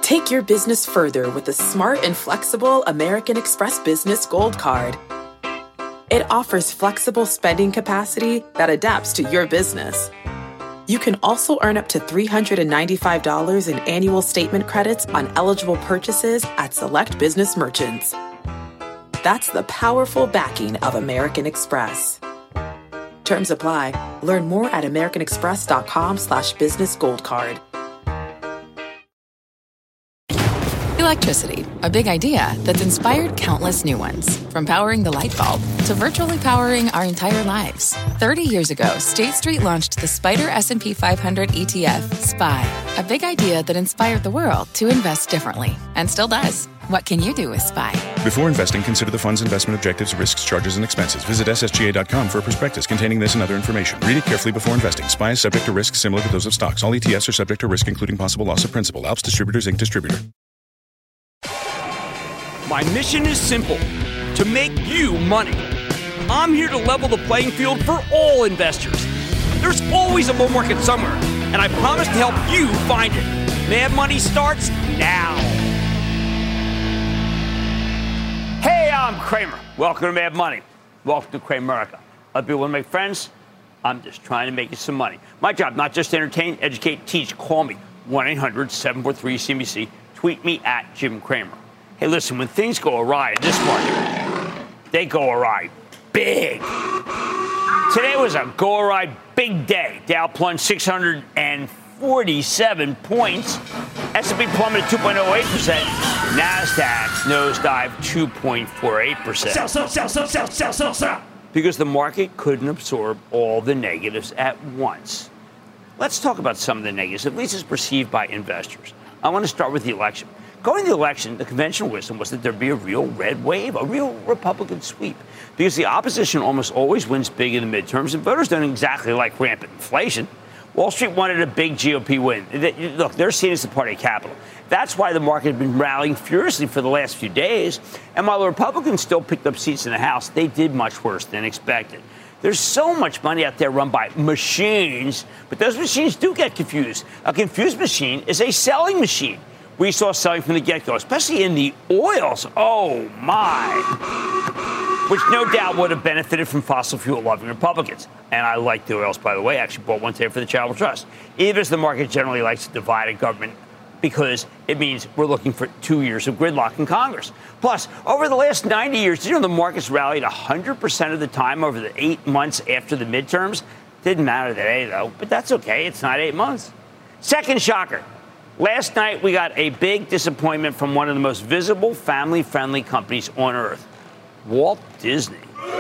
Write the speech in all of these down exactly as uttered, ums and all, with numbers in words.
Take your business further with the smart and flexible American Express Business Gold Card. It offers flexible spending capacity that adapts to your business. You can also earn up to three hundred ninety-five dollars in annual statement credits on eligible purchases at select business merchants. That's the powerful backing of American Express. Terms apply. Learn more at americanexpress.com slash business gold card. Electricity, a big idea that's inspired countless new ones. From powering the light bulb to virtually powering our entire lives. thirty years ago, State Street launched the Spider S and P five hundred E T F, S P Y, a big idea that inspired the world to invest differently, and still does. What can you do with S P Y? Before investing, consider the fund's investment objectives, risks, charges, and expenses. Visit S S G A dot com for a prospectus containing this and other information. Read it carefully before investing. S P Y is subject to risks similar to those of stocks. All E T Fs are subject to risk, including possible loss of principal. Alps Distributors, Incorporated Distributor. My mission is simple, to make you money. I'm here to level the playing field for all investors. There's always a bull market somewhere, and I promise to help you find it. Mad Money starts now. Hey, I'm Cramer. Welcome to Mad Money. Welcome to Cramerica. Other people want to make friends? I'm just trying to make you some money. My job, not just to entertain, educate, teach. Call me, one eight hundred seven four three C B C. Tweet me at Jim Cramer. Hey, listen, when things go awry in this market, they go awry big. Today was a go awry big day. Dow plunged six hundred forty-seven points. S and P plummeted two point oh eight percent. NASDAQ nosedived two point four eight percent. Sell, sell, sell, sell, sell, sell, sell, sell. Because the market couldn't absorb all the negatives at once. Let's talk about some of the negatives, at least as perceived by investors. I want to start with the election. Going to the election, the conventional wisdom was that there'd be a real red wave, a real Republican sweep, because the opposition almost always wins big in the midterms, and voters don't exactly like rampant inflation. Wall Street wanted a big G O P win. Look, they're seen as the party of capital. That's why the market had been rallying furiously for the last few days. And while the Republicans still picked up seats in the House, they did much worse than expected. There's so much money out there run by machines, but those machines do get confused. A confused machine is a selling machine. We saw selling from the get-go, especially in the oils. Oh, my. Which no doubt would have benefited from fossil fuel-loving Republicans. And I like the oils, by the way. I actually bought one today for the Charitable Trust. Even as the market generally likes to divide a government because it means we're looking for two years of gridlock in Congress. Plus, over the last ninety years, you know, the market's rallied one hundred percent of the time over the eight months after the midterms. Didn't matter today, though, but that's okay. It's not eight months. Second shocker. Last night, we got a big disappointment from one of the most visible family-friendly companies on Earth, Walt Disney.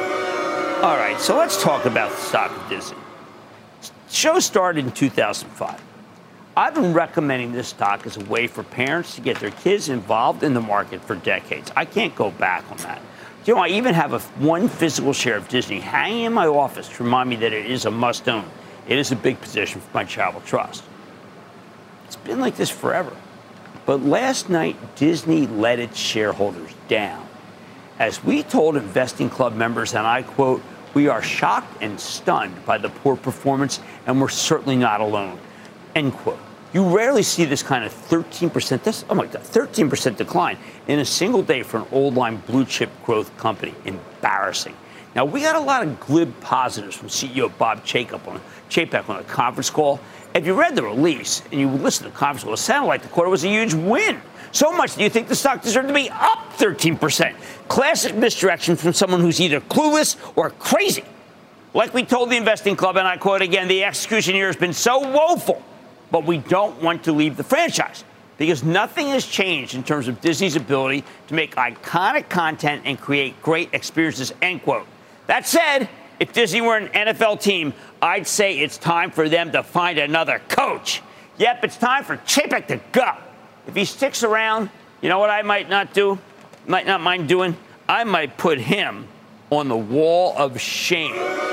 All right, so let's talk about the stock of Disney. The show started in two thousand five. I've been recommending this stock as a way for parents to get their kids involved in the market for decades. I can't go back on that. You know, I even have a one physical share of Disney hanging in my office to remind me that it is a must-own. It is a big position for my Charitable Trust. It's been like this forever. But last night, Disney let its shareholders down. As we told Investing Club members, and I quote, "We are shocked and stunned by the poor performance, and we're certainly not alone," end quote. You rarely see this kind of thirteen percent, this, oh my God, thirteen percent decline in a single day for an old-line blue-chip growth company. Embarrassing. Now, we got a lot of glib positives from C E O Bob Chapek on, Chapek on a conference call. If you read the release and you listened to the conference call, it sounded like the quarter was a huge win. So much do you think the stock deserved to be up thirteen percent. Classic misdirection from someone who's either clueless or crazy. Like we told the Investing Club, and I quote again, the execution here has been so woeful, but we don't want to leave the franchise because nothing has changed in terms of Disney's ability to make iconic content and create great experiences, end quote. That said, if Disney were an N F L team, I'd say it's time for them to find another coach. Yep, it's time for Chapek to go. If he sticks around, you know what I might not do? Might not mind doing? I might put him on the wall of shame.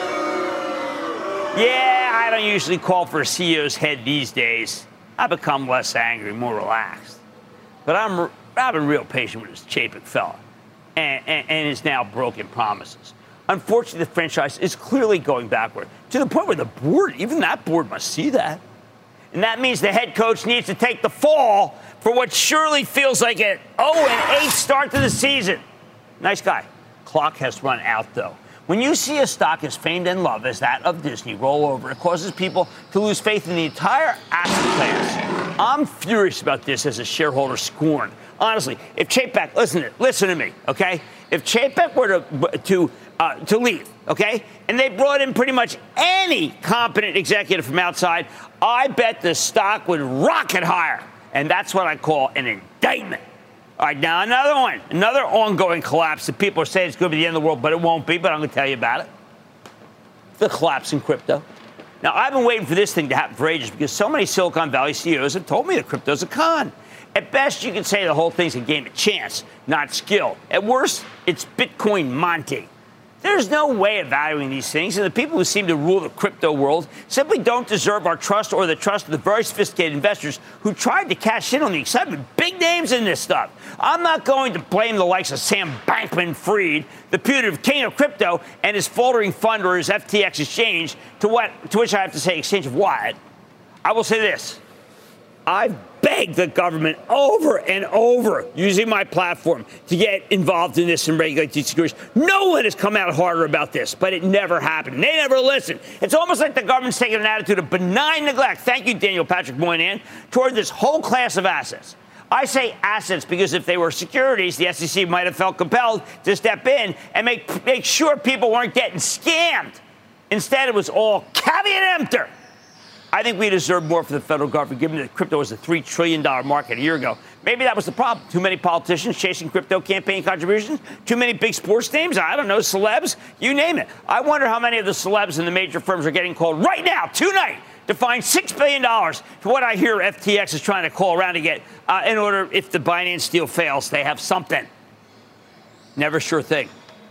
Yeah, I don't usually call for a C E O's head these days. I've become less angry, more relaxed. But I'm, I've been real patient with this Chapek fella and, and, and his now broken promises. Unfortunately, the franchise is clearly going backward to the point where the board, even that board, must see that. And that means the head coach needs to take the fall for what surely feels like an oh and eight start to the season. Nice guy. Clock has run out, though. When you see a stock as famed and loved as that of Disney roll over, it causes people to lose faith in the entire asset class. I'm furious about this as a shareholder scorned. Honestly, if Chapek, listen to, listen to me, okay? If Chapek were to to uh, to leave, okay, and they brought in pretty much any competent executive from outside, I bet the stock would rocket higher. And that's what I call an indictment. All right, now another one, another ongoing collapse that people are saying it's going to be the end of the world, but it won't be, but I'm going to tell you about it. The collapse in crypto. Now, I've been waiting for this thing to happen for ages because so many Silicon Valley C E Os have told me that crypto's a con. At best, you can say the whole thing's a game of chance, not skill. At worst, it's Bitcoin Monte. There's no way of valuing these things, and the people who seem to rule the crypto world simply don't deserve our trust or the trust of the very sophisticated investors who tried to cash in on the excitement. Big names in this stuff. I'm not going to blame the likes of Sam Bankman-Fried, the putative king of crypto, and his faltering fund or his F T X exchange, to what to which I have to say exchange of what? I will say this. I've begged the government over and over using my platform to get involved in this and regulate these securities. No one has come out harder about this, but it never happened. They never listen. It's almost like the government's taking an attitude of benign neglect. Thank you, Daniel Patrick Moynihan, toward this whole class of assets. I say assets because if they were securities, the S E C might have felt compelled to step in and make, make sure people weren't getting scammed. Instead, it was all caveat emptor. I think we deserve more for the federal government, given that crypto was a three trillion dollars market a year ago. Maybe that was the problem. Too many politicians chasing crypto campaign contributions, too many big sports names, I don't know, celebs, you name it. I wonder how many of the celebs in the major firms are getting called right now, tonight, to find six billion dollars for what I hear F T X is trying to call around to get uh, in order, if the Binance deal fails, they have something. Never sure thing.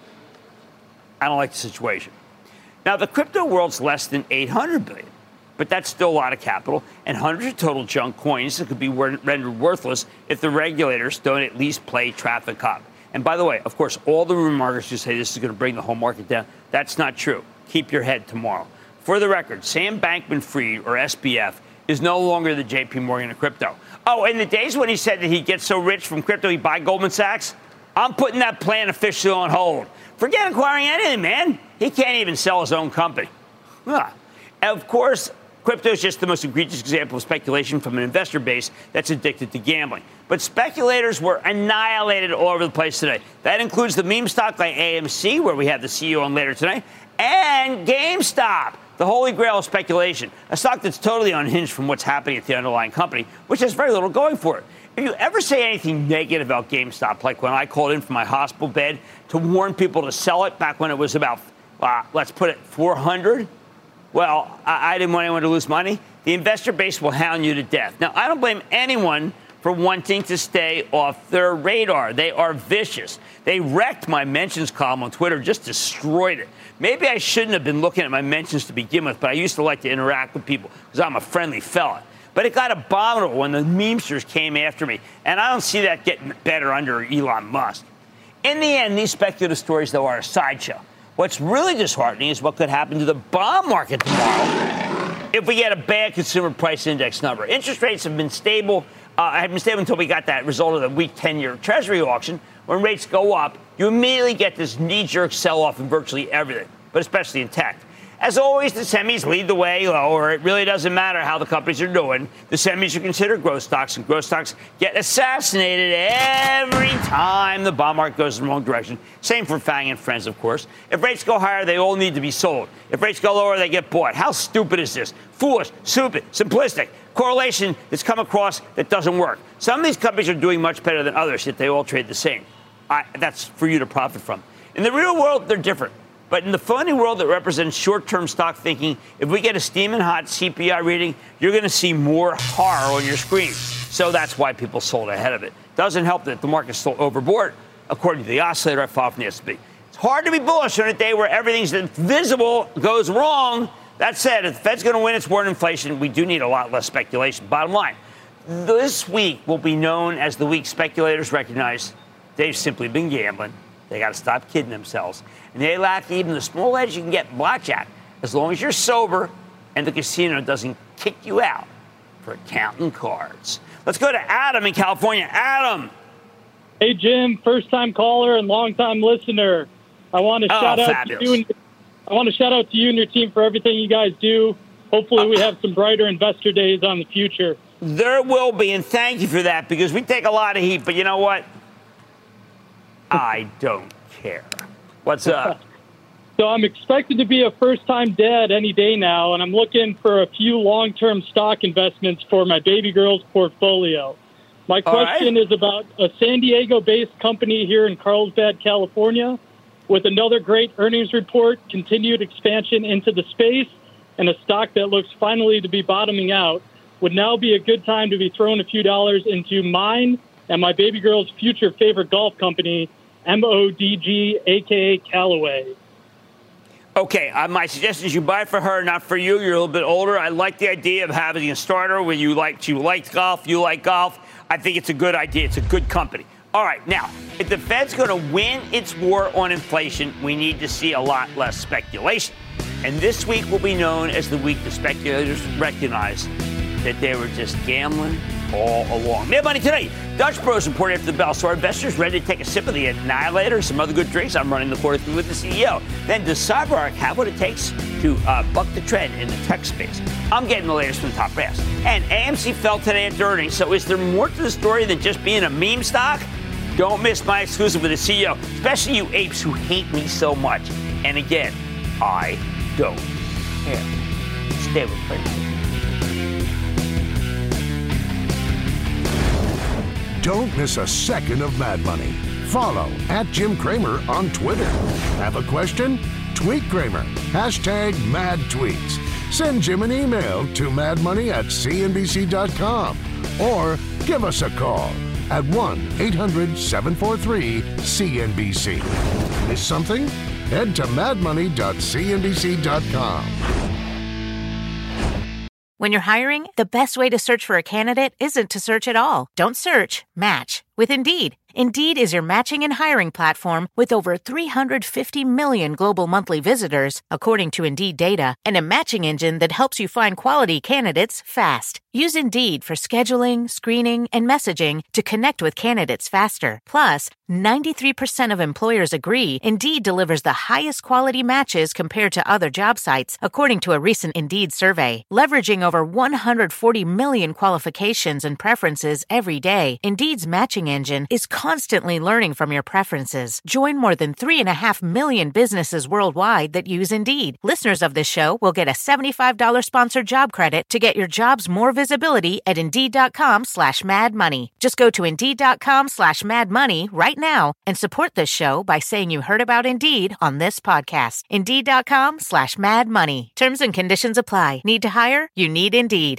I don't like the situation. Now, the crypto world's less than eight hundred billion dollars. But that's still a lot of capital and hundreds of total junk coins that could be rendered worthless if the regulators don't at least play traffic cop. And by the way, of course, all the rumor mongers who say this is going to bring the whole market down, that's not true. Keep your head tomorrow. For the record, Sam Bankman-Fried, or S B F, is no longer the J P Morgan of crypto. Oh, in the days when he said that he'd get so rich from crypto he'd buy Goldman Sachs, I'm putting that plan officially on hold. Forget acquiring anything, man. He can't even sell his own company. Huh. Of course, crypto is just the most egregious example of speculation from an investor base that's addicted to gambling. But speculators were annihilated all over the place today. That includes the meme stock like A M C, where we have the C E O on later tonight, and GameStop, the holy grail of speculation, a stock that's totally unhinged from what's happening at the underlying company, which has very little going for it. If you ever say anything negative about GameStop, like when I called in from my hospital bed to warn people to sell it back when it was about, uh, let's put it, four hundred, well, I, I didn't want anyone to lose money. The investor base will hound you to death. Now, I don't blame anyone for wanting to stay off their radar. They are vicious. They wrecked my mentions column on Twitter, just destroyed it. Maybe I shouldn't have been looking at my mentions to begin with, but I used to like to interact with people because I'm a friendly fella. But it got abominable when the memesters came after me, and I don't see that getting better under Elon Musk. In the end, these speculative stories, though, are a sideshow. What's really disheartening is what could happen to the bond market tomorrow if we get a bad consumer price index number. Interest rates have been stable. Uh, have been stable until we got that result of the weak ten-year Treasury auction. When rates go up, you immediately get this knee-jerk sell-off in virtually everything, but especially in tech. As always, the semis lead the way lower. It really doesn't matter how the companies are doing. The semis are considered growth stocks, and growth stocks get assassinated every time the bond market goes in the wrong direction. Same for Fang and Friends, of course. If rates go higher, they all need to be sold. If rates go lower, they get bought. How stupid is this? Foolish, stupid, simplistic. Correlation that's come across that doesn't work. Some of these companies are doing much better than others, yet they all trade the same. I, that's for you to profit from. In the real world, they're different. But in the phony world that represents short-term stock thinking, if we get a steaming hot C P I reading, you're going to see more horror on your screen. So that's why people sold ahead of it. Doesn't help that the market's still overbought, according to the oscillator I filed from the S and P. It's hard to be bullish on a day where everything's visible goes wrong. That said, if the Fed's going to win its war on inflation, we do need a lot less speculation. Bottom line, this week will be known as the week speculators recognize they've simply been gambling. They got to stop kidding themselves. And they lack even the small edge you can get in blackjack, as long as you're sober and the casino doesn't kick you out for accounting cards. Let's go to Adam in California. Adam. Hey, Jim, first-time caller and long-time listener. I want to Oh, shout out fabulous. to you. And, I want to shout out to you and your team for everything you guys do. Hopefully, we have some brighter investor days on the future. There will be, and thank you for that, because we take a lot of heat. But you know what? I don't care. What's up? So I'm expected to be a first-time dad any day now, and I'm looking for a few long-term stock investments for my baby girl's portfolio. My question right. is about a San Diego-based company here in Carlsbad, California, with another great earnings report, continued expansion into the space, and a stock that looks finally to be bottoming out. Would now be a good time to be throwing a few dollars into mine and my baby girl's future favorite golf company, M O D G, a k a. Callaway. Okay, uh, my suggestion is you buy for her, not for you. You're a little bit older. I like the idea of having a starter where you like, you liked golf, you like golf. I think it's a good idea. It's a good company. All right, now, if the Fed's going to win its war on inflation, we need to see a lot less speculation. And this week will be known as the week the speculators recognize that they were just gambling all along. Mad Money today. Dutch Bros report after the bell. So our investors ready to take a sip of the Annihilator, some other good drinks. I'm running the quarter through with the C E O. Then does CyberArk have what it takes to uh, buck the trend in the tech space? I'm getting the latest from the top brass. And A M C fell today after earnings. So is there more to the story than just being a meme stock? Don't miss my exclusive with the C E O, especially you apes who hate me so much. And again, I don't care. Stay with me. Don't miss a second of Mad Money. Follow at Jim Cramer on Twitter. Have a question? Tweet Cramer. Hashtag mad tweets. Send Jim an email to madmoney at c n b c dot com or give us a call at one eight hundred seven four three C N B C. Miss something? Head to mad money dot c n b c dot com. When you're hiring, the best way to search for a candidate isn't to search at all. Don't search, match with Indeed. Indeed is your matching and hiring platform with over three hundred fifty million global monthly visitors, according to Indeed data, and a matching engine that helps you find quality candidates fast. Use Indeed for scheduling, screening, and messaging to connect with candidates faster. Plus, ninety-three percent of employers agree Indeed delivers the highest quality matches compared to other job sites, according to a recent Indeed survey. Leveraging over one hundred forty million qualifications and preferences every day, Indeed's matching engine is constantly learning from your preferences. Join more than three and a half million businesses worldwide that use Indeed. Listeners of this show will get a seventy-five dollars sponsored job credit to get your jobs more visibility at Indeed.com slash Mad Money. Just go to Indeed.com slash Mad Money right now and support this show by saying you heard about Indeed on this podcast. Indeed.com slash Mad Money. Terms and conditions apply. Need to hire? You need Indeed.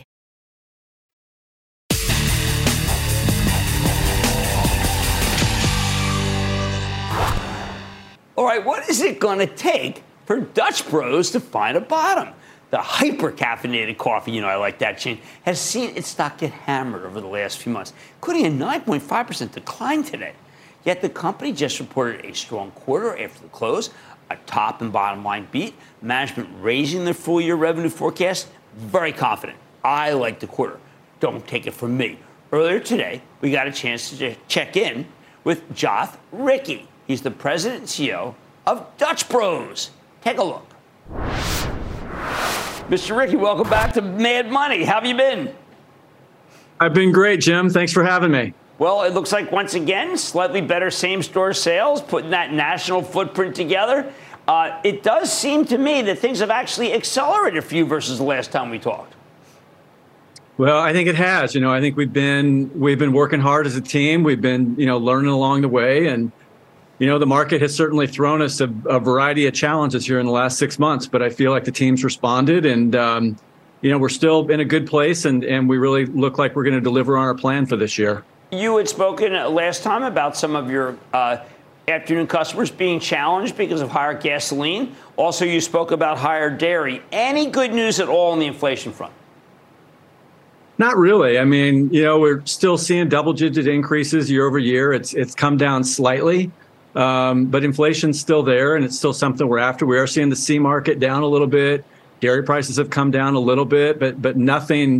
All right, what is it going to take for Dutch Bros to find a bottom? The hyper-caffeinated coffee, you know, I like that chain, has seen its stock get hammered over the last few months, including a nine point five percent decline today. Yet the company just reported a strong quarter after the close, a top and bottom line beat, management raising their full-year revenue forecast, very confident. I like the quarter. Don't take it from me. Earlier today, we got a chance to check in with Joth Ricci. He's the president and C E O of Dutch Bros. Take a look. Mister Ricci, welcome back to Mad Money. How have you been? I've been great, Jim. Thanks for having me. Well, it looks like, once again, slightly better same-store sales, putting that national footprint together. Uh, it does seem to me that things have actually accelerated for you versus the last time we talked. Well, I think it has. You know, I think we've been we've been working hard as a team. We've been, you know, learning along the way. And, you know, the market has certainly thrown us a, a variety of challenges here in the last six months. But I feel like the team's responded and, um, you know, we're still in a good place. And, and we really look like we're going to deliver on our plan for this year. You had spoken last time about some of your uh, afternoon customers being challenged because of higher gasoline. Also, you spoke about higher dairy. Any good news at all on the inflation front? Not really. I mean, you know, we're still seeing double-digit increases year over year. It's it's come down slightly, um, but inflation's still there, and it's still something we're after. We are seeing the C market down a little bit. Dairy prices have come down a little bit, but but nothing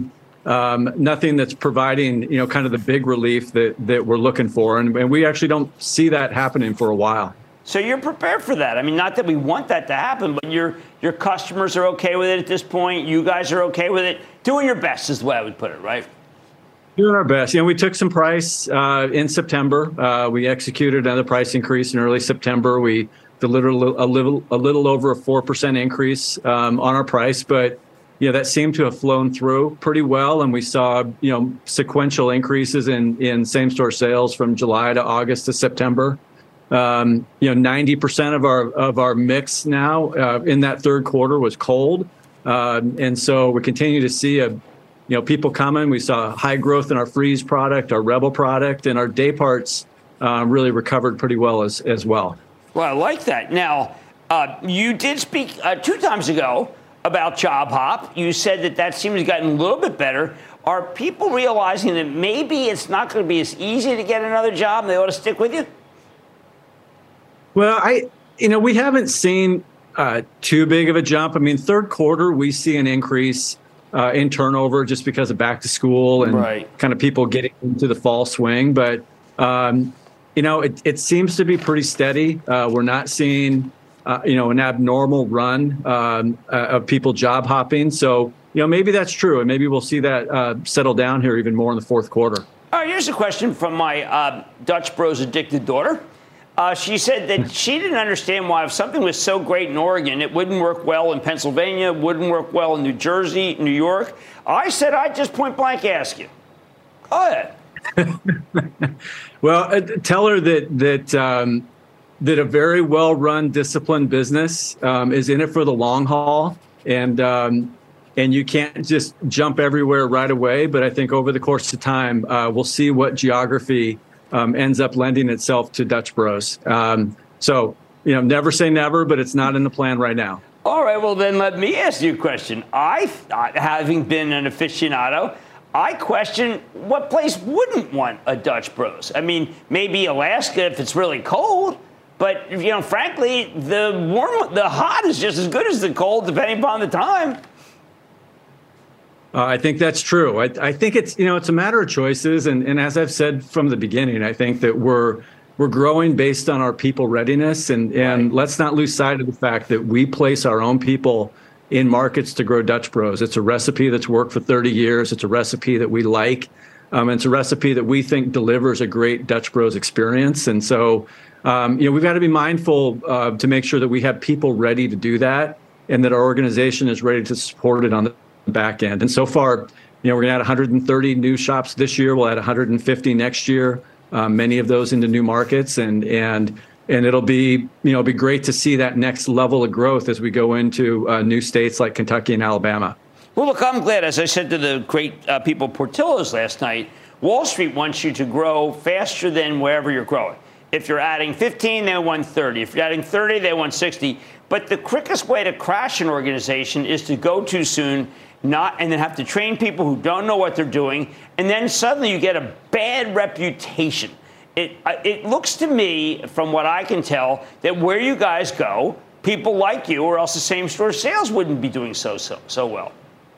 um, nothing that's providing, you know, kind of the big relief that that we're looking for, and, and we actually don't see that happening for a while. So you're prepared for that. I mean, not that we want that to happen, but your your customers are okay with it at this point. You guys are okay with it. Doing your best is the way I would put it, right? Doing our best. You know, we took some price uh, in September. Uh, we executed another price increase in early September. We delivered a little, a little, a little over a four percent increase um, on our price, but you know that seemed to have flown through pretty well, and we saw you know sequential increases in in same store sales from July to August to September. Um, you know, ninety percent of our of our mix now uh, in that third quarter was cold, uh, and so we continue to see a, you know, people coming. We saw high growth in our freeze product, our Rebel product, and our day parts uh, really recovered pretty well as as well. Well, I like that. Now, uh, you did speak uh, two times ago about Job Hop. You said that that seems to have gotten a little bit better. Are people realizing that maybe it's not going to be as easy to get another job and they ought to stick with you? Well, I, you know, we haven't seen uh, too big of a jump. I mean, third quarter, we see an increase uh, in turnover just because of back to school and right. kind of people getting into the fall swing. But, um, you know, it, it seems to be pretty steady. Uh, we're not seeing, uh, you know, an abnormal run um, uh, of people job hopping. So, you know, maybe that's true. And maybe we'll see that uh, settle down here even more in the fourth quarter. All right, here's a question from my uh, Dutch Bros addicted daughter. Uh, she said that she didn't understand why if something was so great in Oregon, it wouldn't work well in Pennsylvania, wouldn't work well in New Jersey, New York. I said I'd just point blank ask you. Go ahead. Well, uh, tell her that that um, that a very well-run, disciplined business um, is in it for the long haul, and um, and you can't just jump everywhere right away. But I think over the course of time, uh, we'll see what geography Um, ends up lending itself to Dutch Bros. Um, so, you know, never say never, but it's not in the plan right now. All right, well, then let me ask you a question. I, thought, having been an aficionado, I question what place wouldn't want a Dutch Bros. I mean, maybe Alaska if it's really cold, but, you know, frankly, the warm, the hot is just as good as the cold, depending upon the time. Uh, I think that's true. I, I think it's, you know, it's a matter of choices. And, and as I've said from the beginning, I think that we're we're growing based on our people readiness. And, and Right. let's not lose sight of the fact that we place our own people in markets to grow Dutch Bros. It's a recipe that's worked for thirty years. It's a recipe that we like. Um, it's a recipe that we think delivers a great Dutch Bros experience. And so, um, you know, we've got to be mindful uh, to make sure that we have people ready to do that and that our organization is ready to support it on the back end. And so far, you know, we're going to add one hundred thirty new shops this year. We'll add one hundred fifty next year, um, many of those into new markets. And and and it'll be, you know, be great to see that next level of growth as we go into uh, new states like Kentucky and Alabama. Well, look, I'm glad, as I said to the great uh, people Portillo's last night, Wall Street wants you to grow faster than wherever you're growing. If you're adding fifteen, they want thirty. If you're adding thirty, they want sixty. But the quickest way to crash an organization is to go too soon, not and then have to train people who don't know what they're doing, and then suddenly you get a bad reputation. It uh, it looks to me, from what I can tell, that where you guys go, people like you, or else the same store sales wouldn't be doing so so so well.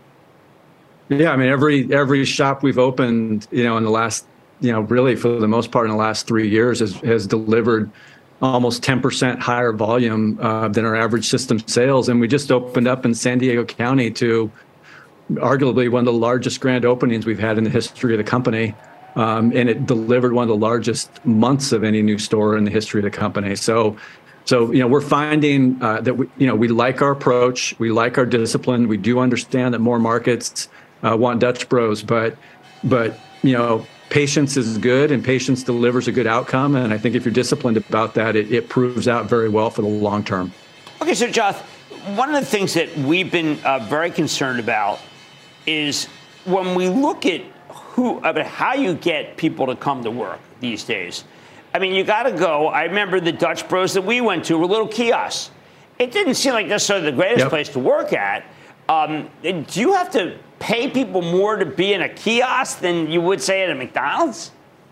Yeah, I mean, every every shop we've opened, you know, in the last, you know, really for the most part in the last three years has, has delivered almost ten percent higher volume uh, than our average system sales. And we just opened up in San Diego County to arguably one of the largest grand openings we've had in the history of the company. Um, and it delivered one of the largest months of any new store in the history of the company. So, so you know, we're finding uh, that, we, you know, we like our approach. We like our discipline. We do understand that more markets uh, want Dutch Bros, but, but, you know, patience is good and patience delivers a good outcome. And I think if you're disciplined about that, it, it proves out very well for the long term. Okay, so Joth, one of the things that we've been uh, very concerned about is when we look at who, about how you get people to come to work these days. I mean, you got to go. I remember the Dutch Bros that we went to were little kiosks. It didn't seem like necessarily the greatest Yep. place to work at. Um, do you have to pay people more to be in a kiosk than you would say at a McDonald's?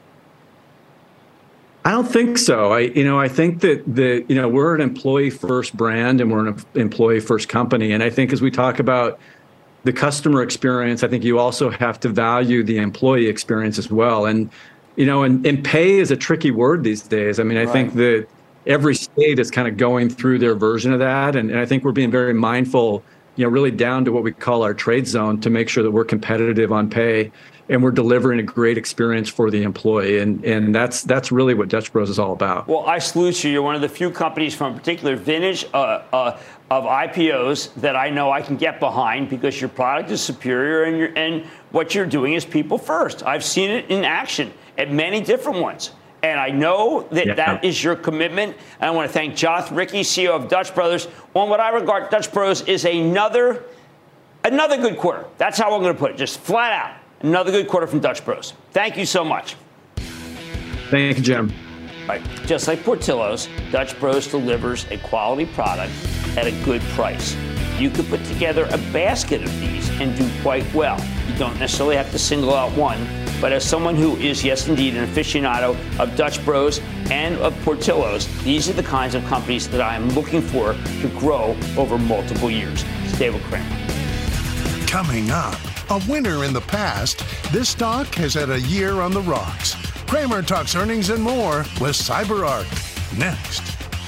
I don't think so. I, you know, I think that the, you know, we're an employee first brand and we're an employee first company. And I think as we talk about, the customer experience, I think you also have to value the employee experience as well. And, you know, and, and pay is a tricky word these days. I mean, I right. think that every state is kind of going through their version of that. And, and I think we're being very mindful, you know, really down to what we call our trade zone to make sure that we're competitive on pay and we're delivering a great experience for the employee. And and that's that's really what Dutch Bros is all about. Well, I salute you. You're one of the few companies from a particular vintage uh, uh, of I P Os that I know I can get behind because your product is superior and you're, and what you're doing is people first. I've seen it in action at many different ones. And I know that yeah. that is your commitment. And I want to thank Joth Ricci, C E O of Dutch Brothers, on what I regard Dutch Bros is another, another good quarter. That's how I'm going to put it, just flat out. Another good quarter from Dutch Bros. Thank you so much. Thank you, Jim. Right. Just like Portillo's, Dutch Bros delivers a quality product at a good price. You could put together a basket of these and do quite well. You don't necessarily have to single out one, but as someone who is, yes, indeed, an aficionado of Dutch Bros and of Portillo's, these are the kinds of companies that I am looking for to grow over multiple years. Stay with Cramer. Coming up, a winner in the past, this stock has had a year on the rocks. Cramer talks earnings and more with CyberArk. Next.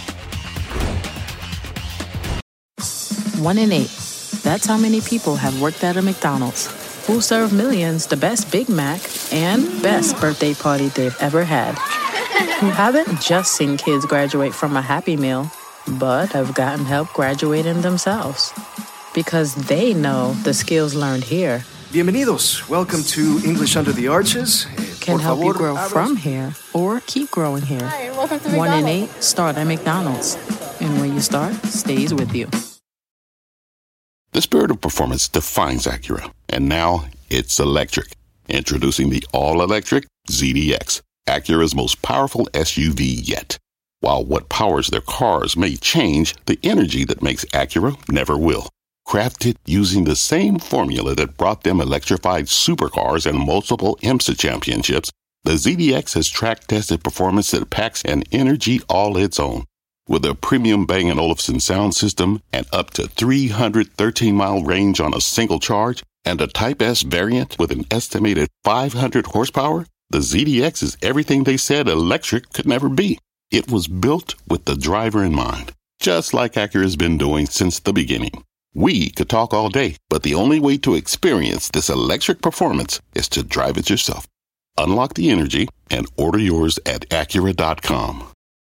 One in eight. That's how many people have worked at a McDonald's. Who serve millions the best Big Mac and best birthday party they've ever had. Who haven't just seen kids graduate from a Happy Meal, but have gotten help graduating themselves. Because they know the skills learned here Bienvenidos. Welcome to English Under the Arches. Can help you grow from here or keep growing here. Hi, welcome to One McDonald's. in eight start at McDonald's. And when you start, stays with you. The spirit of performance defines Acura. And now it's electric. Introducing the all-electric Z D X, Acura's most powerful S U V yet. While what powers their cars may change, the energy that makes Acura never will. Crafted using the same formula that brought them electrified supercars and multiple IMSA championships, the Z D X has track-tested performance that packs an energy all its own. With a premium Bang and Olufsen sound system and up to three hundred thirteen mile range on a single charge, and a Type S variant with an estimated five hundred horsepower, the Z D X is everything they said electric could never be. It was built with the driver in mind, just like Acura's been doing since the beginning. We could talk all day, but the only way to experience this electric performance is to drive it yourself. Unlock the energy and order yours at Acura dot com.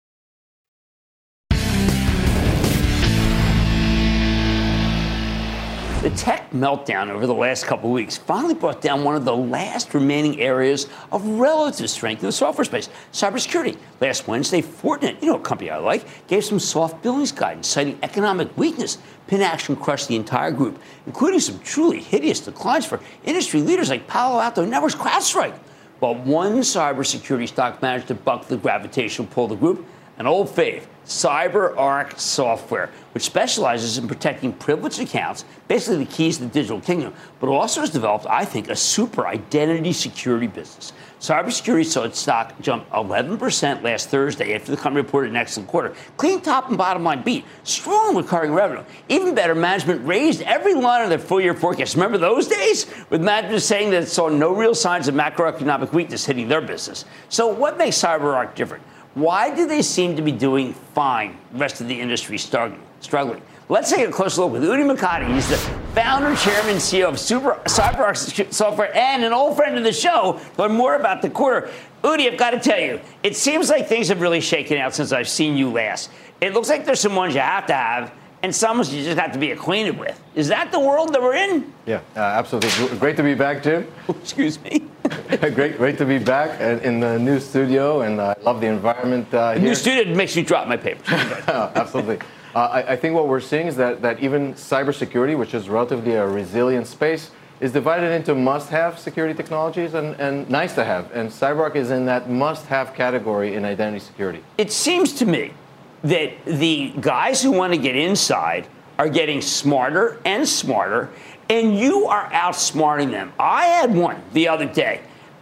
The tech meltdown over the last couple of weeks finally brought down one of the last remaining areas of relative strength in the software space, cybersecurity. Last Wednesday, Fortinet, you know a company I like, gave some soft billings guidance, citing economic weakness. Pinaction crushed the entire group, including some truly hideous declines for industry leaders like Palo Alto Networks, CrowdStrike. But one cybersecurity stock managed to buck the gravitational pull of the group, an old fave, CyberArk Software, which specializes in protecting privileged accounts, basically the keys to the digital kingdom, but also has developed, I think, a super identity security business. Cybersecurity saw its stock jump eleven percent last Thursday after the company reported an excellent quarter. Clean top and bottom line beat, strong recurring revenue. Even better, management raised every line of their full-year forecast. Remember those days? With management saying that it saw no real signs of macroeconomic weakness hitting their business. So what makes CyberArk different? Why do they seem to be doing fine? The rest of the industry struggling. struggling. Let's take a closer look with Udi Mokady. He's the founder, chairman, C E O of Super, CyberArk Software, and an old friend of the show. Learn more about the quarter. Udi, I've got to tell you, it seems like things have really shaken out since I've seen you last. It looks like there's some ones you have to have, and some you just have to be acquainted with. Is that the world that we're in? Yeah, uh, absolutely. Great to be back, Jim. Excuse me. great, great to be back in the new studio, and I uh, love the environment uh, the here. New studio makes me drop my papers. Absolutely. Uh, I, I think what we're seeing is that, that even cybersecurity, which is relatively a resilient space, is divided into must-have security technologies and, and nice-to-have. And CyberArk is in that must-have category in identity security. It seems to me that the guys who want to get inside are getting smarter and smarter, and you are outsmarting them. I had one the other day.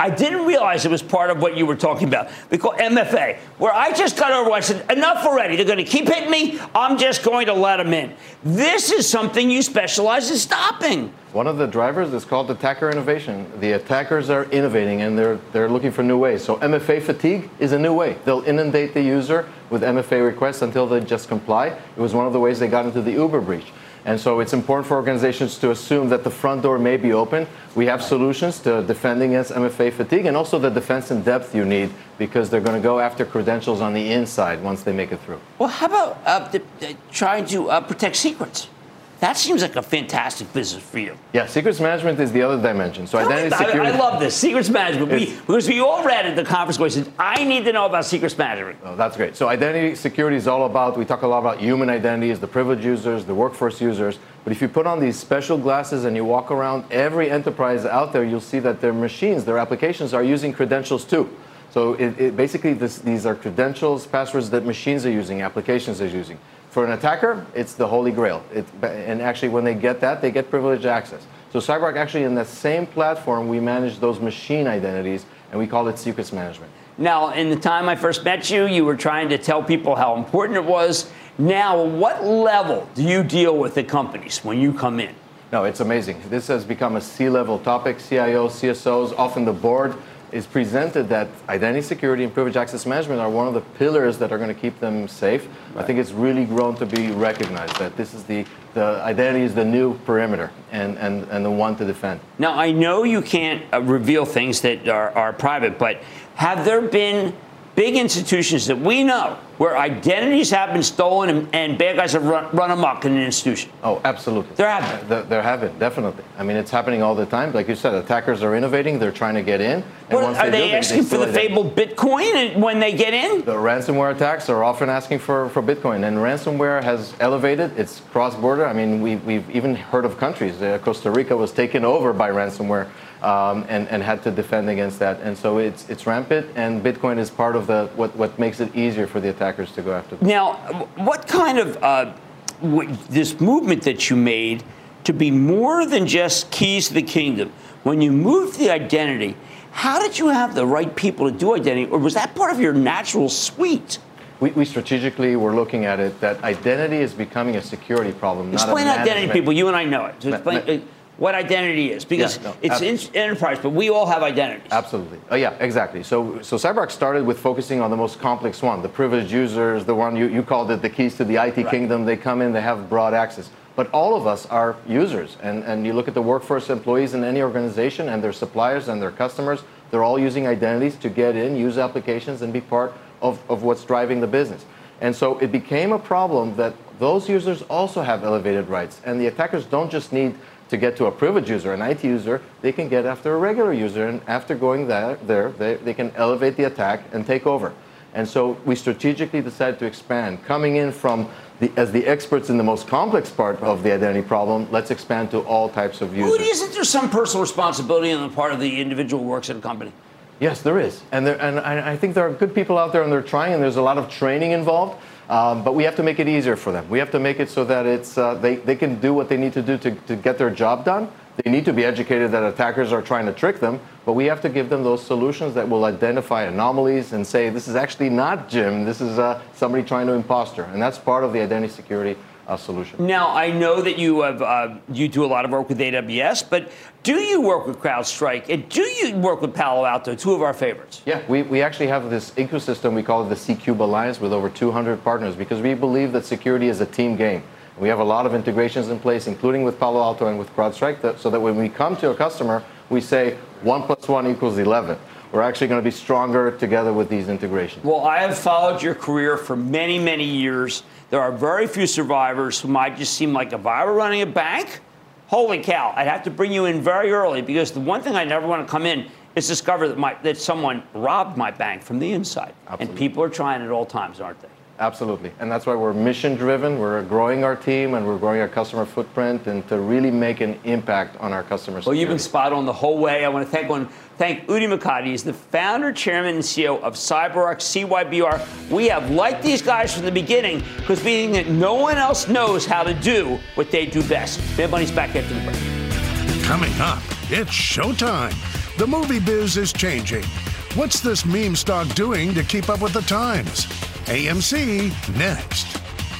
I didn't realize it was part of what you were talking about. We call M F A, where I just got over. I said, enough already. They're going to keep hitting me. I'm just going to let them in. This is something you specialize in stopping. One of the drivers is called attacker innovation. The attackers are innovating, and they're they're looking for new ways. So M F A fatigue is a new way. They'll inundate the user with M F A requests until they just comply. It was one of the ways they got into the Uber breach. And so it's important for organizations to assume that the front door may be open. We have solutions to defending against M F A fatigue and also the defense in depth you need, because they're going to go after credentials on the inside once they make it through. Well, how about uh, the, the, trying to uh, protect secrets? That seems like a fantastic business for you. Yeah, secrets management is the other dimension. So Tell identity me, security. I, I love this, secrets management. We, because we all read at the conference where we said, I need to know about secrets management. Oh, that's great. So identity security is all about, we talk a lot about human identities, the privileged users, the workforce users. But if you put on these special glasses and you walk around every enterprise out there, you'll see that their machines, their applications are using credentials too. So it, it basically, this, these are credentials, passwords that machines are using, applications are using. For an attacker, it's the holy grail. It, and actually, when they get that, they get privileged access. So CyberArk, actually, in the same platform, we manage those machine identities, and we call it secrets management. Now, in the time I first met you, you were trying to tell people how important it was. Now, what level do you deal with the companies when you come in? No, it's amazing. This has become a C-level topic. C I Os, C S Os, often the board is presented that identity security and privileged access management are one of the pillars that are going to keep them safe. Right. I think it's really grown to be recognized that this is the, the identity is the new perimeter and, and, and the one to defend. Now, I know you can't uh, reveal things that are, are private, but have there been big institutions that we know where identities have been stolen and, and bad guys have run, run amok in an institution? Oh, absolutely. There have been. There, there have been, definitely. I mean, it's happening all the time. Like you said, attackers are innovating. They're trying to get in. And well, once are they, they do, asking they, they for the fabled Bitcoin when they get in? The ransomware attacks are often asking for, for Bitcoin. And ransomware has elevated. It's cross-border. I mean, we, we've even heard of countries. Uh, Costa Rica was taken over by ransomware. Um, and, and had to defend against that. And so it's it's rampant, and Bitcoin is part of the what, what makes it easier for the attackers to go after them. Now, what kind of uh, w- this movement that you made to be more than just keys to the kingdom, when you moved the identity, how did you have the right people to do identity, or was that part of your natural suite? We, we strategically were looking at it that identity is becoming a security problem. Explain not a identity, people. You and I know it. So explain, ma- ma- what identity is, because yeah, no, it's in enterprise, but we all have identities. Absolutely. Oh, yeah, exactly. So, so CyberArk started with focusing on the most complex one, the privileged users, the one you, you called it the keys to the I T right. kingdom. They come in, they have broad access. But all of us are users. And, and you look at the workforce employees in any organization and their suppliers and their customers, they're all using identities to get in, use applications, and be part of, of what's driving the business. And so it became a problem that those users also have elevated rights. And the attackers don't just need to get to a privileged user, an I T user, they can get after a regular user, and after going there, there they, they can elevate the attack and take over. And so we strategically decided to expand, coming in from the, as the experts in the most complex part of the identity problem, let's expand to all types of users. Well, isn't there some personal responsibility on the part of the individual who works at a company? Yes, there is. And, there, and I, I think there are good people out there, and they're trying, and there's a lot of training involved. Um, but we have to make it easier for them. We have to make it so that it's uh, they, they can do what they need to do to, to get their job done. They need to be educated that attackers are trying to trick them, but we have to give them those solutions that will identify anomalies and say, this is actually not Jim, this is uh, somebody trying to imposter. And that's part of the identity security uh, solution. Now, I know that you have uh, you do a lot of work with A W S, but do you work with CrowdStrike? And do you work with Palo Alto, two of our favorites? Yeah, we, we actually have this ecosystem, we call it the C-Cube Alliance, with over two hundred partners, because we believe that security is a team game. We have a lot of integrations in place, including with Palo Alto and with CrowdStrike, that, so that when we come to a customer, we say one plus one equals eleven. We're actually going to be stronger together with these integrations. Well, I have followed your career for many, many years. There are very few survivors who might just seem like, if I were running a bank, holy cow, I'd have to bring you in very early, because the one thing I never want to come in is discover that, my, that someone robbed my bank from the inside. Absolutely. And people are trying at all times, aren't they? Absolutely. And that's why we're mission driven. We're growing our team and we're growing our customer footprint, and to really make an impact on our customers. Well, you've been spot on the whole way. I want to thank one, thank Udi Mokady. He's the founder, chairman, and C E O of CyberArk, C Y B R. We have liked these guys from the beginning because being that no one else knows how to do what they do best. Mad Money's back after the break. Coming up, it's showtime. The movie biz is changing. What's this meme stock doing to keep up with the times? A M C next.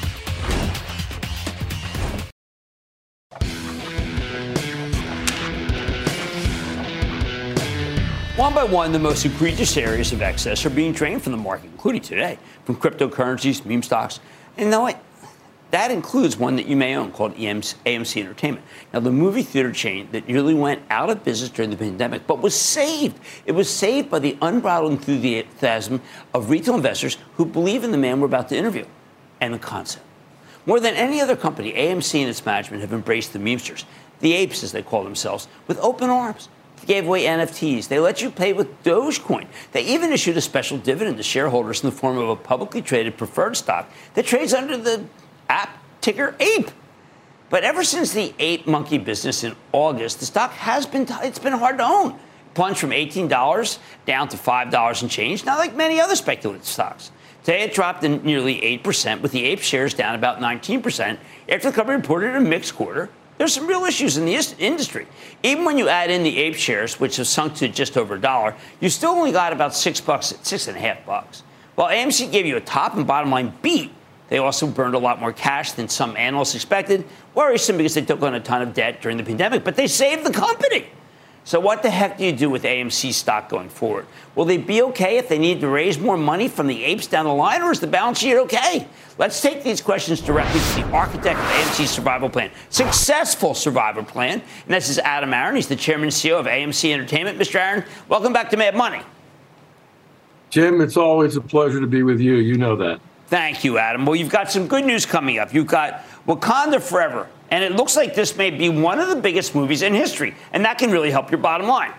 One by one, the most egregious areas of excess are being drained from the market, including today, from cryptocurrencies, meme stocks. And you know what? That includes one that you may own called A M C Entertainment. Now, the movie theater chain that nearly went out of business during the pandemic, but was saved. It was saved by the unbridled enthusiasm of retail investors who believe in the man we're about to interview and the concept. More than any other company, A M C and its management have embraced the memesters, the apes as they call themselves, with open arms. They gave away N F Ts. They let you pay with Dogecoin. They even issued a special dividend to shareholders in the form of a publicly traded preferred stock that trades under the app ticker APE. But ever since the ape monkey business in August, the stock has been, t- it's been hard to own. Plunged from eighteen dollars down to five dollars and change, not like many other speculative stocks. Today it dropped in nearly eight percent, with the ape shares down about nineteen percent after the company reported a mixed quarter. There's some real issues in the is- industry. Even when you add in the ape shares, which have sunk to just over a dollar, you still only got about six bucks, six and a half bucks. While A M C gave you a top and bottom line beat, they also burned a lot more cash than some analysts expected, worrisome because they took on a ton of debt during the pandemic, but they saved the company. So what the heck do you do with A M C stock going forward? Will they be okay if they need to raise more money from the apes down the line, or is the balance sheet okay? Let's take these questions directly to the architect of A M C's survival plan, successful survival plan. And this is Adam Aron. He's the chairman and C E O of A M C Entertainment. Mister Aron, welcome back to Mad Money. Jim, it's always a pleasure to be with you. You know that. Thank you, Adam. Well, you've got some good news coming up. You've got Wakanda Forever, and it looks like this may be one of the biggest movies in history, and that can really help your bottom line.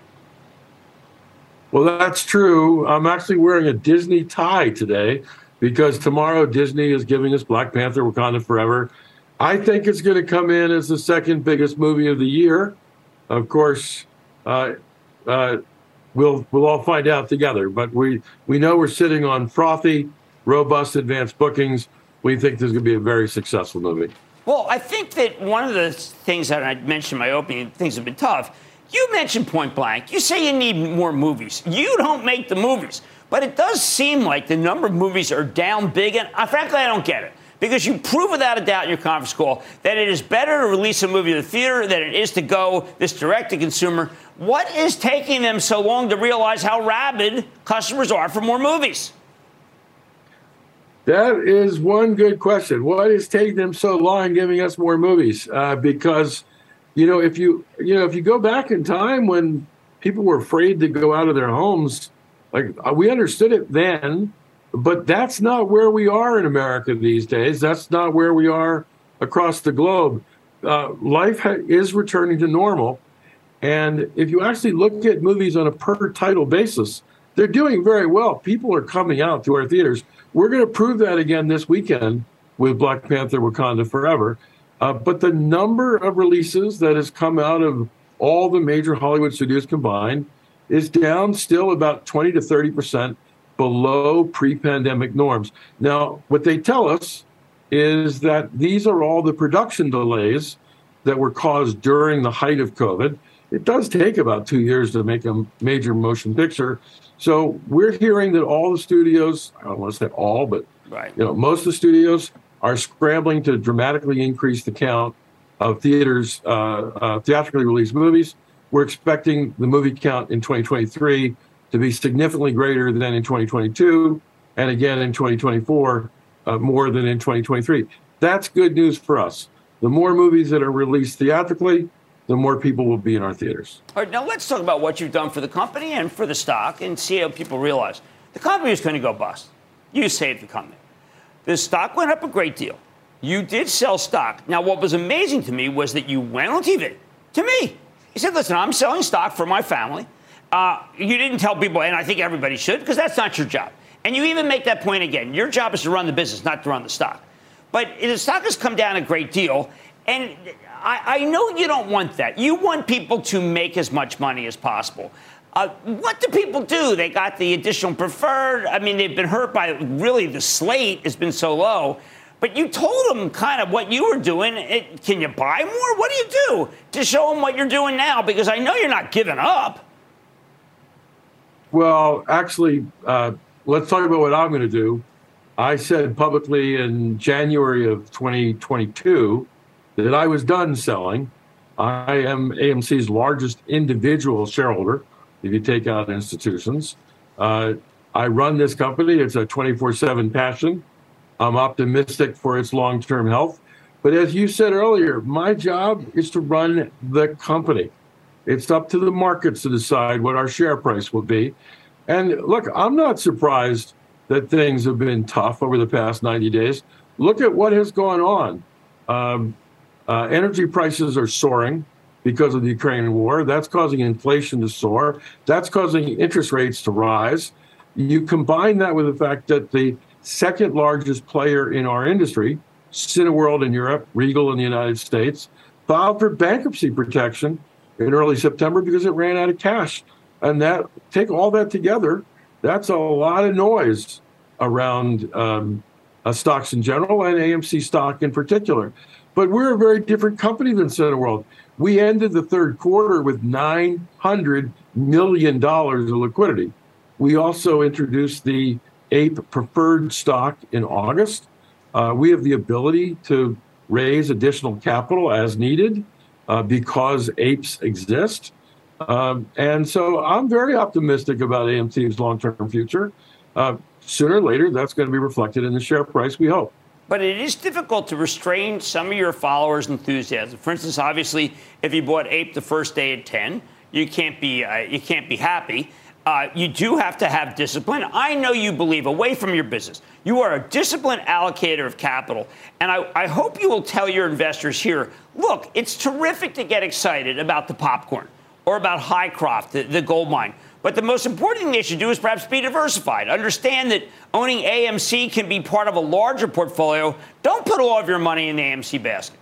Well, that's true. I'm actually wearing a Disney tie today because tomorrow Disney is giving us Black Panther, Wakanda Forever. I think it's going to come in as the second biggest movie of the year. Of course, uh, uh, we'll we'll all find out together, but we, we know we're sitting on frothy, robust advanced bookings. We think this is going to be a very successful movie. Well, I think that one of the things that I mentioned in my opening, things have been tough. You mentioned point blank. You say you need more movies. You don't make the movies. But it does seem like the number of movies are down big. And uh, frankly, I don't get it. Because you prove without a doubt in your conference call that it is better to release a movie to the theater than it is to go this direct-to-consumer. What is taking them so long to realize how rabid customers are for more movies? That is one good question. What is taking them so long giving us more movies? Uh, because, you know, if you you know if you go back in time when people were afraid to go out of their homes, like we understood it then, but that's not where we are in America these days. That's not where we are across the globe. Uh, life ha- is returning to normal, and if you actually look at movies on a per title basis, they're doing very well. People are coming out to our theaters. We're going to prove that again this weekend with Black Panther, Wakanda Forever. Uh, but the number of releases that has come out of all the major Hollywood studios combined is down still about twenty to thirty percent below pre-pandemic norms. Now, what they tell us is that these are all the production delays that were caused during the height of COVID. It does take about two years to make a major motion picture. So we're hearing that all the studios, I don't want to say all, but right. you know, most of the studios are scrambling to dramatically increase the count of theaters, uh, uh, theatrically released movies. We're expecting the movie count in twenty twenty-three to be significantly greater than in twenty twenty-two, and again in twenty twenty-four, uh, more than in twenty twenty-three. That's good news for us. The more movies that are released theatrically, the more people will be in our theaters. All right, now let's talk about what you've done for the company and for the stock and see how people realize. The company is going to go bust. You saved the company. The stock went up a great deal. You did sell stock. Now, what was amazing to me was that you went on T V, to me. You said, listen, I'm selling stock for my family. Uh, you didn't tell people, and I think everybody should, because that's not your job. And you even make that point again. Your job is to run the business, not to run the stock. But the stock has come down a great deal, and I, I know you don't want that. You want people to make as much money as possible. Uh, what do people do? They got the additional preferred. I mean, they've been hurt by really the slate has been so low. But you told them kind of what you were doing. It, can you buy more? What do you do to show them what you're doing now? Because I know you're not giving up. Well, actually, uh, let's talk about what I'm going to do. I said publicly in January of twenty twenty-two that I was done selling. I am A M C's largest individual shareholder, if you take out institutions. Uh, I run this company. It's a twenty-four seven passion. I'm optimistic for its long-term health. But as you said earlier, my job is to run the company. It's up to the markets to decide what our share price will be. And look, I'm not surprised that things have been tough over the past ninety days. Look at what has gone on. Um, uh, energy prices are soaring because of the Ukraine war. That's causing inflation to soar. That's causing interest rates to rise. You combine that with the fact that the second largest player in our industry, Cineworld in Europe, Regal in the United States, filed for bankruptcy protection in early September because it ran out of cash. And that, take all that together, that's a lot of noise around um, uh, stocks in general and A M C stock in particular. But we're a very different company than Cineworld. We ended the third quarter with nine hundred million dollars of liquidity. We also introduced the A P E preferred stock in August. Uh, we have the ability to raise additional capital as needed uh, because A P Es exist. Um, and so I'm very optimistic about A M C's long-term future. Uh, sooner or later, that's going to be reflected in the share price, we hope. But it is difficult to restrain some of your followers' enthusiasm. For instance, obviously, if you bought A P E the first day at ten, you can't be uh, you can't be happy. Uh, you do have to have discipline. I know you believe, away from your business, you are a disciplined allocator of capital. And I, I hope you will tell your investors here, look, it's terrific to get excited about the popcorn or about Hycroft, the, the gold mine. But the most important thing they should do is perhaps be diversified. Understand that owning A M C can be part of a larger portfolio. Don't put all of your money in the A M C basket.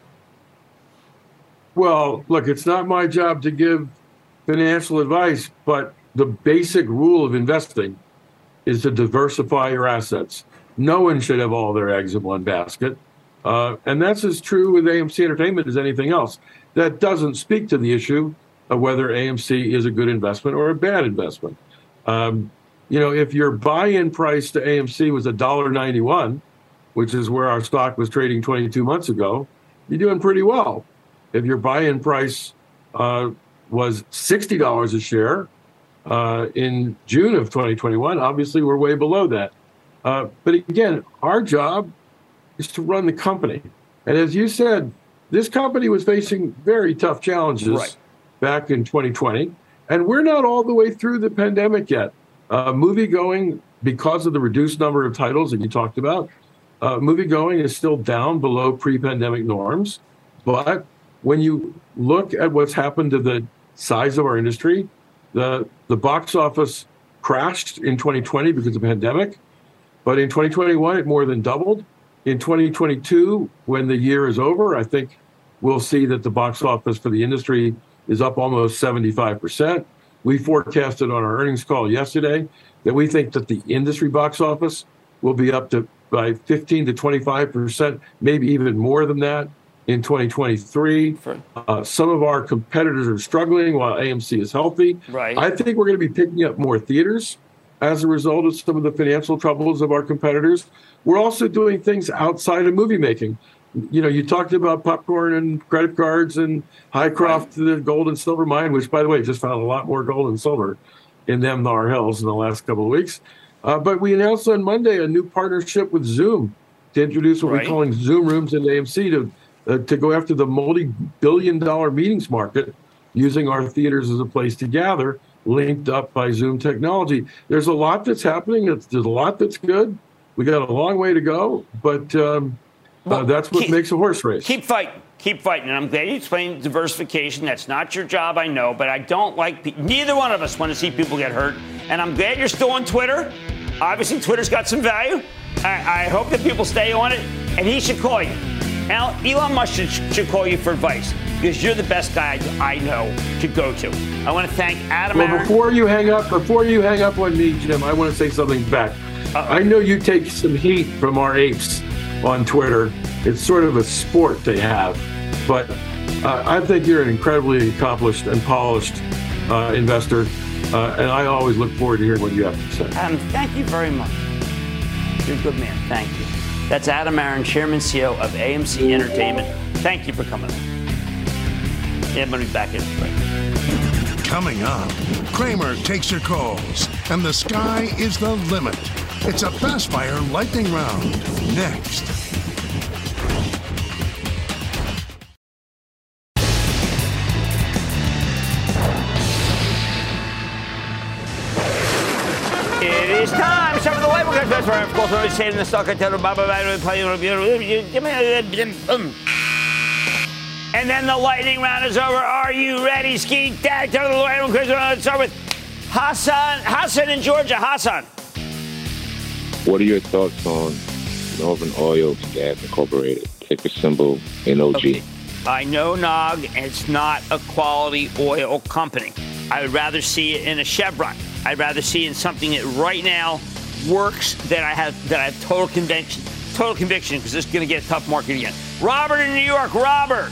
Well, look, it's not my job to give financial advice, but the basic rule of investing is to diversify your assets. No one should have all their eggs in one basket. Uh, and that's as true with A M C Entertainment as anything else. That doesn't speak to the issue of whether A M C is a good investment or a bad investment. Um, you know, if your buy-in price to A M C was one dollar ninety-one, which is where our stock was trading twenty-two months ago, you're doing pretty well. If your buy-in price uh, was sixty dollars a share uh, in June of twenty twenty-one, obviously we're way below that. Uh, but again, our job is to run the company. And as you said, this company was facing very tough challenges. Right. Back in twenty twenty, and we're not all the way through the pandemic yet. Uh, movie going, because of the reduced number of titles that you talked about, uh, movie going is still down below pre-pandemic norms. But when you look at what's happened to the size of our industry, the the box office crashed in twenty twenty because of the pandemic, but in twenty twenty-one it more than doubled. In twenty twenty-two, when the year is over, I think we'll see that the box office for the industry is up almost seventy-five percent. We forecasted on our earnings call yesterday that we think that the industry box office will be up to by fifteen to twenty-five percent, maybe even more than that in twenty twenty-three. Uh, some of our competitors are struggling while A M C is healthy. Right. I think we're going to be picking up more theaters as a result of some of the financial troubles of our competitors. We're also doing things outside of movie making. You know, you talked about popcorn and credit cards and Hycroft, right. The gold and silver mine, which, by the way, just found a lot more gold and silver in them than our hills in the last couple of weeks. Uh, but we announced on Monday a new partnership with Zoom to introduce what right. we're calling Zoom rooms in A M C to uh, to go after the multi-billion dollar meetings market using our theaters as a place to gather, linked up by Zoom technology. There's a lot that's happening. There's a lot that's good. We got a long way to go, but um, Well, uh, that's what keep, makes a horse race. Keep fighting. Keep fighting. And I'm glad you explained diversification. That's not your job, I know. But I don't like pe- – neither one of us want to see people get hurt. And I'm glad you're still on Twitter. Obviously, Twitter's got some value. I, I hope that people stay on it. And he should call you. Now, Elon Musk should, should call you for advice because you're the best guy I know to go to. I want to thank Adam Well, Aaron. before you hang up, before you hang up on me, Jim, I want to say something back. Uh-oh. I know you take some heat from our apes on Twitter. It's sort of a sport they have. But uh, I think you're an incredibly accomplished and polished uh, investor. Uh, and I always look forward to hearing what you have to say. Adam, thank you very much. You're a good man. Thank you. That's Adam Aron, Chairman and C E O of A M C Entertainment. Thank you for coming. Yeah, I'm going to be back in a break. Coming up, Cramer takes your calls, and the sky is the limit. It's a fast fire lightning round. Next. It is time. It's time for the label cut. That's right. Of course, I'm saying the stock. I tell them, blah, blah, blah, and then the lightning round is over. Are you ready, Ski Dad? Tell the label cut. Let's start with Hassan. Hassan in Georgia. Hassan. What are your thoughts on Northern Oil and Gas Incorporated? Ticker symbol N O G. Okay. I know N O G. It's not a quality oil company. I would rather see it in a Chevron. I'd rather see it in something that right now works, that I have that I have total conviction, total conviction, because this is going to get a tough market again. Robert in New York. Robert.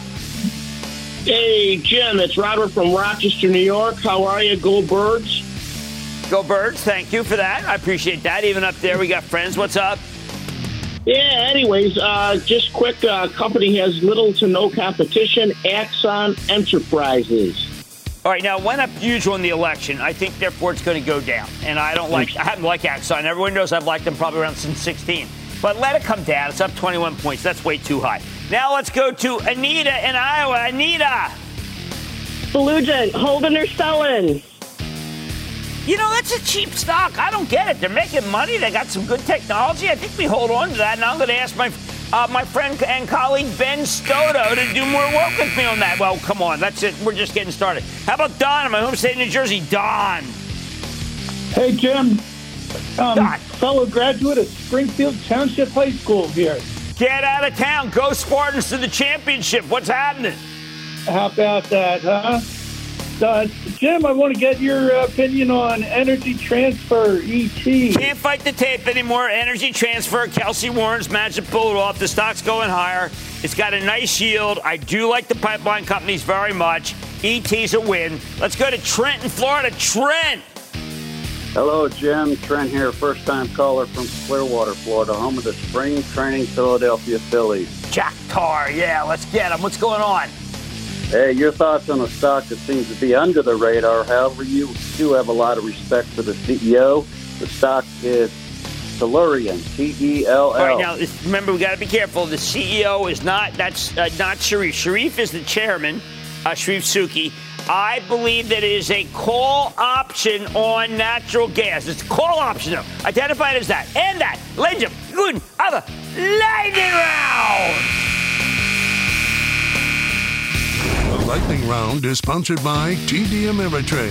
Hey, Jim. It's Robert from Rochester, New York. How are you? Go Birds. Go Birds. Thank you for that. I appreciate that. Even up there, we got friends. What's up? Yeah, anyways, uh, just quick, uh, company has little to no competition, Axon Enterprises. All right, now, it went up huge on the election. I think, therefore, it's going to go down. And I don't like, I haven't liked Axon. Everyone knows I've liked them probably around since sixteen. But let it come down. It's up twenty-one points. That's way too high. Now let's go to Anita in Iowa. Anita. Fallujah, holding or selling? You know, that's a cheap stock. I don't get it. They're making money. They got some good technology. I think we hold on to that. And I'm going to ask my uh, my friend and colleague Ben Stoto to do more work with me on that. Well, come on. That's it. We're just getting started. How about Don in my home state of New Jersey? Don. Hey, Jim. Um, Don. Fellow graduate of Springfield Township High School here. Get out of town. Go Spartans to the championship. What's happening? How about that, huh? Uh, Jim, I want to get your uh, opinion on Energy Transfer, E T. Can't fight the tape anymore. Energy Transfer, Kelsey Warren's managed to pull it off. The stock's going higher. It's got a nice yield. I do like the pipeline companies very much. E T's a win. Let's go to Trent in Florida. Trent. Hello, Jim. Trent here, first-time caller from Clearwater, Florida, home of the spring training Philadelphia Phillies. Jack Tarr, yeah, let's get him. What's going on? Hey, your thoughts on a stock that seems to be under the radar. However, you do have a lot of respect for the C E O. The stock is Tellurian, T E L L. All right, now, remember, we got to be careful. The C E O is not, that's uh, not Sharif. Sharif is the chairman, uh, Sharif Suki. I believe that it is a call option on natural gas. It's a call option, though. Identify it as that. And that. Ladies and gentlemen, other lightning round. The lightning round is sponsored by T D Ameritrade.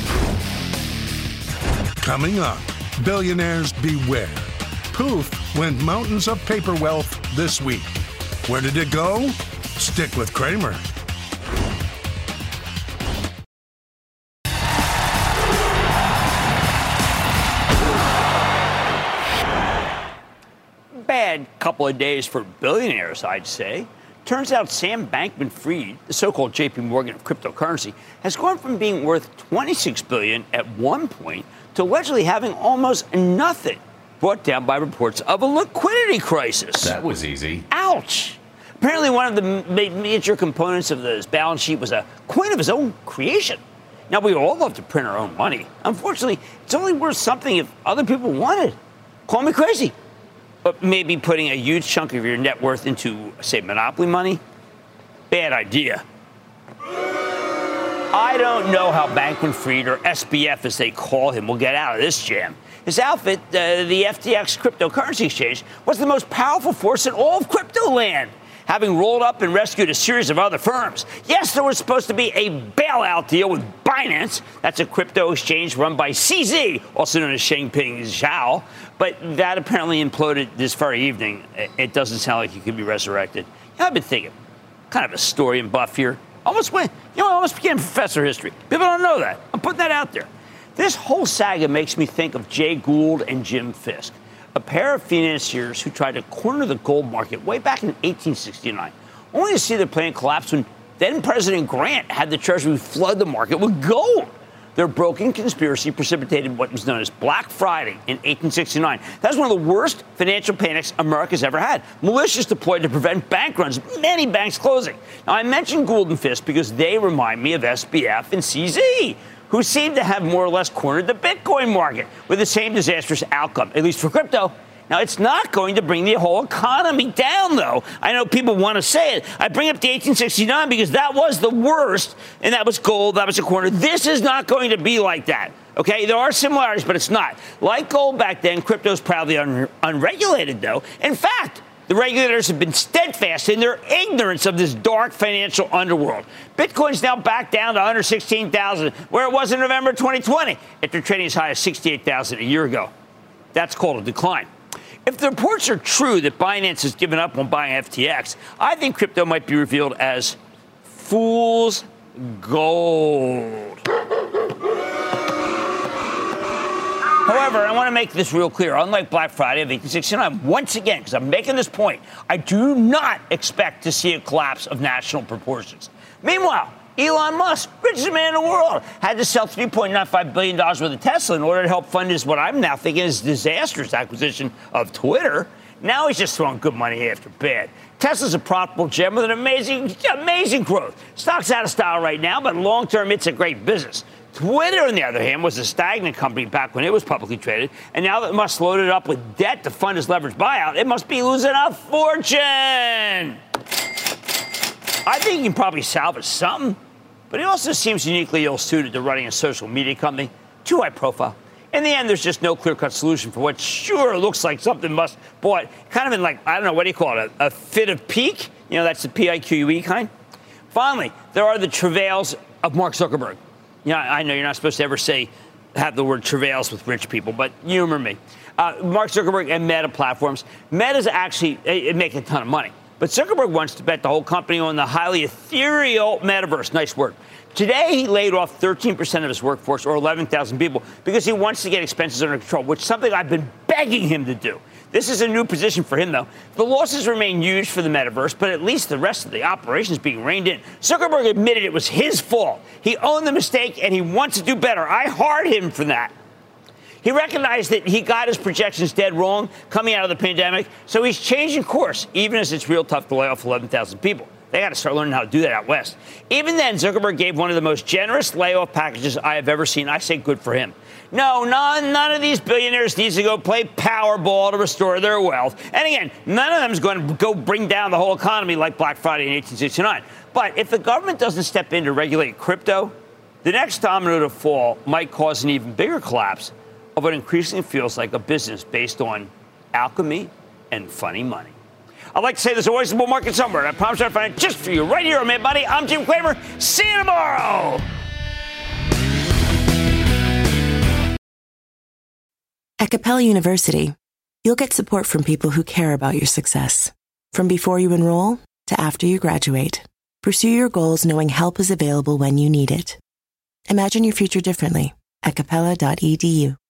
Coming up, billionaires beware. Poof went mountains of paper wealth this week. Where did it go? Stick with Cramer. Bad couple of days for billionaires, I'd say. Turns out Sam Bankman-Fried, the so-called J P Morgan of cryptocurrency, has gone from being worth twenty-six billion dollars at one point to allegedly having almost nothing, brought down by reports of a liquidity crisis. That was easy. Ouch. Apparently one of the major components of this balance sheet was a coin of his own creation. Now, we all love to print our own money. Unfortunately, it's only worth something if other people want it. Call me crazy. But maybe putting a huge chunk of your net worth into, say, monopoly money? Bad idea. I don't know how Bankman-Fried, or S B F as they call him, will get out of this jam. His outfit, uh, the F T X cryptocurrency exchange, was the most powerful force in all of crypto land, having rolled up and rescued a series of other firms. Yes, there was supposed to be a bailout deal with Binance. That's a crypto exchange run by C Z, also known as Changpeng Zhao. But that apparently imploded this very evening. It doesn't sound like he could be resurrected. You know, I've been thinking, kind of a historian buff here. Almost went, you know, I almost became a professor of history. People don't know that. I'm putting that out there. This whole saga makes me think of Jay Gould and Jim Fisk, a pair of financiers who tried to corner the gold market way back in eighteen sixty-nine, only to see their plan collapse when then-President Grant had the Treasury flood the market with gold. Their broken conspiracy precipitated what was known as Black Friday in eighteen sixty-nine. That was one of the worst financial panics America's ever had. Militias deployed to prevent bank runs, many banks closing. Now, I mentioned Gould and Fisk because they remind me of S B F and C Z, who seem to have more or less cornered the Bitcoin market with the same disastrous outcome, at least for crypto. Now, it's not going to bring the whole economy down, though. I know people want to say it. I bring up the eighteen sixty-nine because that was the worst, and that was gold, that was a corner. This is not going to be like that, okay? There are similarities, but it's not. Like gold back then, crypto's proudly un- unregulated, though. In fact, the regulators have been steadfast in their ignorance of this dark financial underworld. Bitcoin's now back down to under sixteen thousand, where it was in November twenty twenty, after trading as high as sixty-eight thousand a year ago. That's called a decline. If the reports are true that Binance has given up on buying F T X, I think crypto might be revealed as fool's gold. However, I want to make this real clear. Unlike Black Friday of eighteen sixty-nine, once again, because I'm making this point, I do not expect to see a collapse of national proportions. Meanwhile, Elon Musk, richest man in the world, had to sell three point nine five billion dollars worth of Tesla in order to help fund his, what I'm now thinking is disastrous acquisition of Twitter. Now he's just throwing good money after bad. Tesla's a profitable gem with an amazing, amazing growth. Stock's out of style right now, but long-term, it's a great business. Twitter, on the other hand, was a stagnant company back when it was publicly traded, and now that Musk loaded up with debt to fund his leveraged buyout, it must be losing a fortune. I think he can probably salvage something, but he also seems uniquely ill-suited to running a social media company, too high profile. In the end, there's just no clear-cut solution for what sure looks like something Musk bought, kind of in like, I don't know, what do you call it, a, a fit of pique? You know, that's the P I Q U E kind. Finally, there are the travails of Mark Zuckerberg. You know, I know you're not supposed to ever say, have the word travails with rich people, but humor me. Uh, Mark Zuckerberg and Meta platforms. Meta's actually it, making a ton of money. But Zuckerberg wants to bet the whole company on the highly ethereal metaverse. Nice word. Today, he laid off thirteen percent of his workforce, or eleven thousand people, because he wants to get expenses under control, which is something I've been begging him to do. This is a new position for him, though. The losses remain huge for the metaverse, but at least the rest of the operation is being reined in. Zuckerberg admitted it was his fault. He owned the mistake, and he wants to do better. I heart him for that. He recognized that he got his projections dead wrong coming out of the pandemic, so he's changing course, even as it's real tough to lay off eleven thousand people. They got to start learning how to do that out west. Even then, Zuckerberg gave one of the most generous layoff packages I have ever seen. I say good for him. No, none, none of these billionaires needs to go play Powerball to restore their wealth. And again, none of them is going to go bring down the whole economy like Black Friday in eighteen sixty-nine. But if the government doesn't step in to regulate crypto, the next domino to fall might cause an even bigger collapse of what increasingly feels like a business based on alchemy and funny money. I'd like to say there's always a bull market somewhere, and I promise I'll find it just for you right here on Mad Money. I'm Jim Cramer. See you tomorrow. At Capella University, you'll get support from people who care about your success. From before you enroll to after you graduate, pursue your goals knowing help is available when you need it. Imagine your future differently at capella dot e d u.